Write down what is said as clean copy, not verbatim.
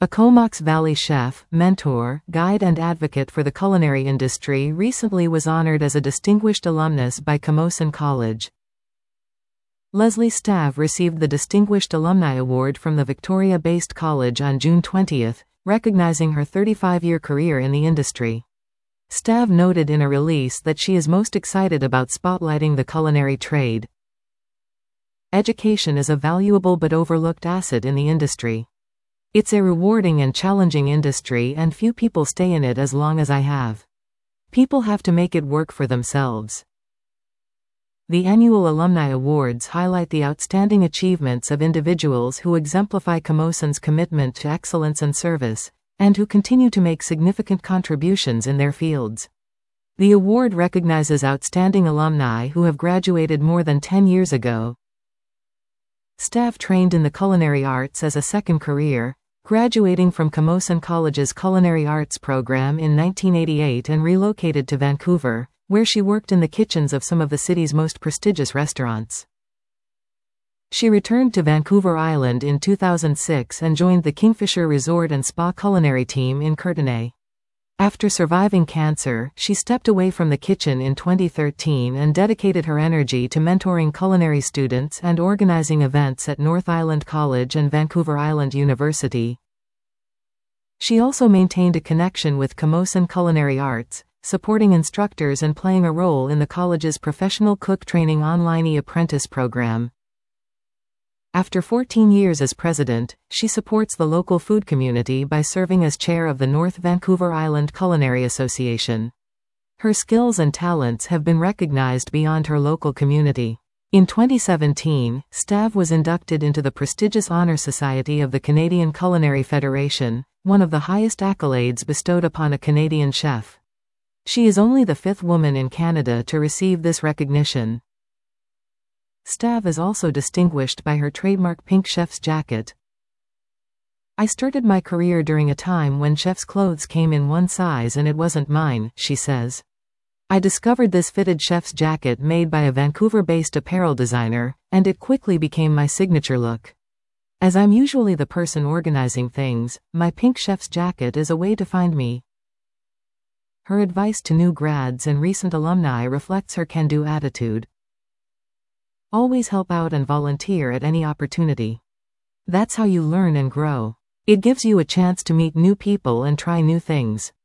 A Comox Valley chef, mentor, guide and advocate for the culinary industry, recently was honored as a distinguished alumnus by Camosun College. Leslie Stav received the Distinguished Alumni Award from the Victoria-based college on June 20, recognizing her 35-year career in the industry. Stav noted in a release that she is most excited about spotlighting the culinary trade. Education is a valuable but overlooked asset in the industry. It's a rewarding and challenging industry, and few people stay in it as long as I have. People have to make it work for themselves. The annual Alumni Awards highlight the outstanding achievements of individuals who exemplify Camosun's commitment to excellence and service, and who continue to make significant contributions in their fields. The award recognizes outstanding alumni who have graduated more than 10 years ago. Stav trained in the culinary arts as a second career, graduating from Camosun College's Culinary Arts program in 1988 and relocated to Vancouver, where she worked in the kitchens of some of the city's most prestigious restaurants. She returned to Vancouver Island in 2006 and joined the Kingfisher Resort and Spa culinary team in Courtenay. After surviving cancer, she stepped away from the kitchen in 2013 and dedicated her energy to mentoring culinary students and organizing events at North Island College and Vancouver Island University. She also maintained a connection with Camosun Culinary Arts, supporting instructors and playing a role in the college's professional cook training online e-apprentice program. After 14 years as president, she supports the local food community by serving as chair of the North Vancouver Island Culinary Association. Her skills and talents have been recognized beyond her local community. In 2017, Stav was inducted into the prestigious Honor Society of the Canadian Culinary Federation, one of the highest accolades bestowed upon a Canadian chef. She is only the fifth woman in Canada to receive this recognition. Stav is also distinguished by her trademark pink chef's jacket. "I started my career during a time when chef's clothes came in one size and it wasn't mine," she says. "I discovered this fitted chef's jacket made by a Vancouver-based apparel designer, and it quickly became my signature look. As I'm usually the person organizing things, my pink chef's jacket is a way to find me." Her advice to new grads and recent alumni reflects her can-do attitude. "Always help out and volunteer at any opportunity. That's how you learn and grow. It gives you a chance to meet new people and try new things.